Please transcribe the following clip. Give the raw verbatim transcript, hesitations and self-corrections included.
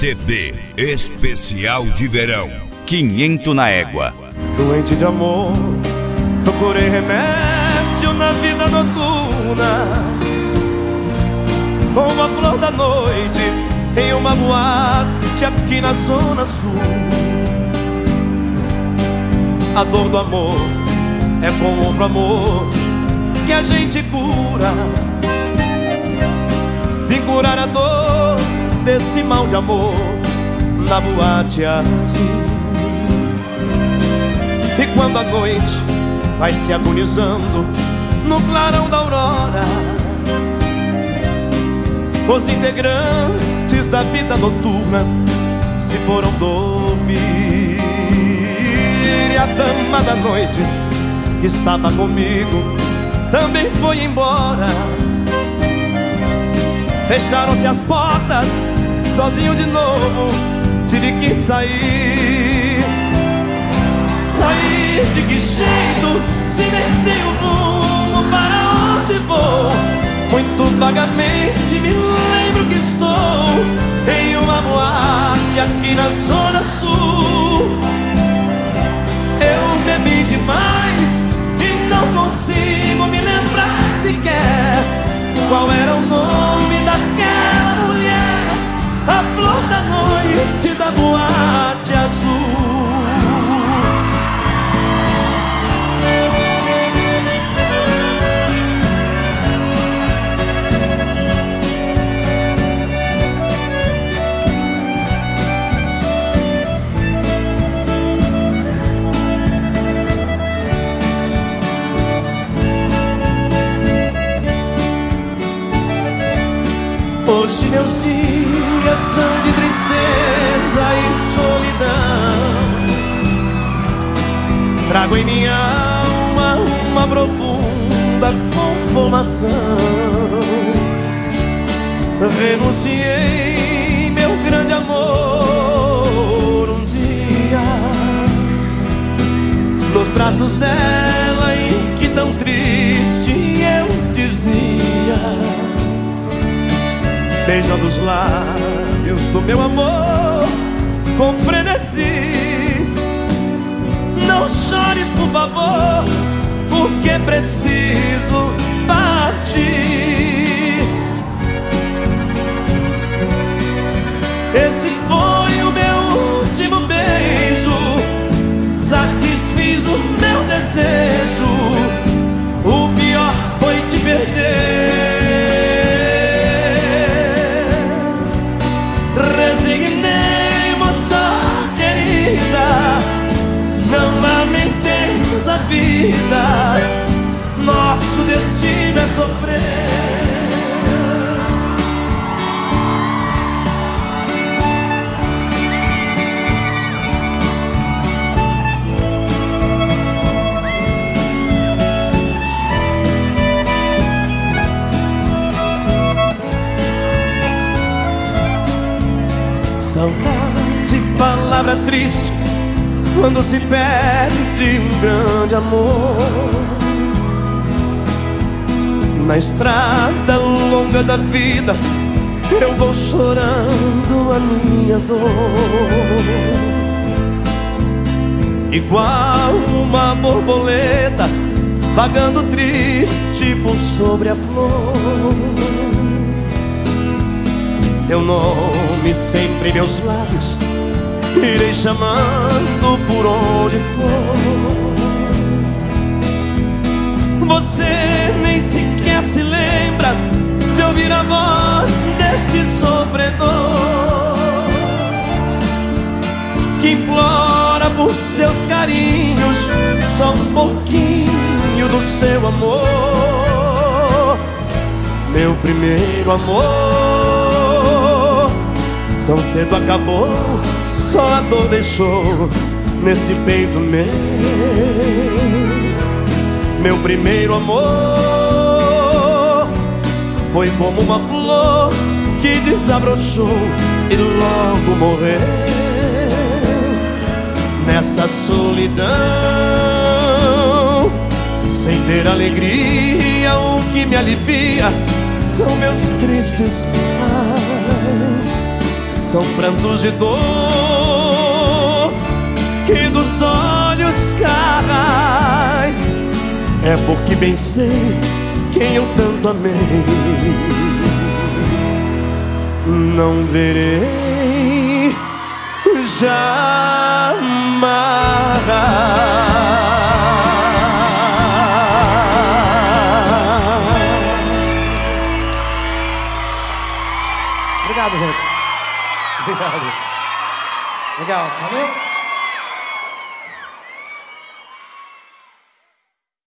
C D especial de verão, quinhentos na égua. Doente de amor, procurei remédio na vida noturna, como a flor da noite em uma boate aqui na zona sul. A dor do amor é com outro amor que a gente cura. Vim curar a dor desse mal de amor na boate azul. E quando a noite vai se agonizando no clarão da aurora, os integrantes da vida noturna se foram dormir. E a dama da noite que estava comigo também foi embora. Fecharam-se as portas, sozinho de novo tive que sair. Sair de que jeito, se nem sei o rumo para onde vou? Muito vagamente me lembro que estou em uma boate aqui na zona sul. Eu bebi demais e não consigo me lembrar sequer qual era o nome daquela mulher, a flor da noite da boate azul. Hoje meus dias são de tristeza e solidão. Trago em minha alma uma profunda conformação. Renunciei meu grande amor um dia nos braços dela, em que tão triste eu dizia, beijando os lábios do meu amor com frenesi: não chores, por favor, porque preciso partir. Esse foi o meu último beijo, satisfiz o meu desejo. O pior foi te perder. Resignei, moça querida, não lamentemos a vida, nosso destino é sofrer. Saudade, palavra triste quando se perde um grande amor. Na estrada longa da vida eu vou chorando a minha dor, igual uma borboleta vagando triste por sobre a flor. Teu nome sempre em meus lábios, irei chamando por onde for. Você nem sequer se lembra de ouvir a voz deste sofredor, que implora por seus carinhos só um pouquinho do seu amor. Meu primeiro amor tão cedo acabou, só a dor deixou nesse peito meu. Meu primeiro amor foi como uma flor que desabrochou e logo morreu. Nessa solidão, sem ter alegria, o que me alivia são meus tristes pais. são prantos de dor que dos olhos caem. É porque bem sei quem eu tanto amei. Não verei jamais. Obrigado, gente. Obrigado. Legal. Valeu.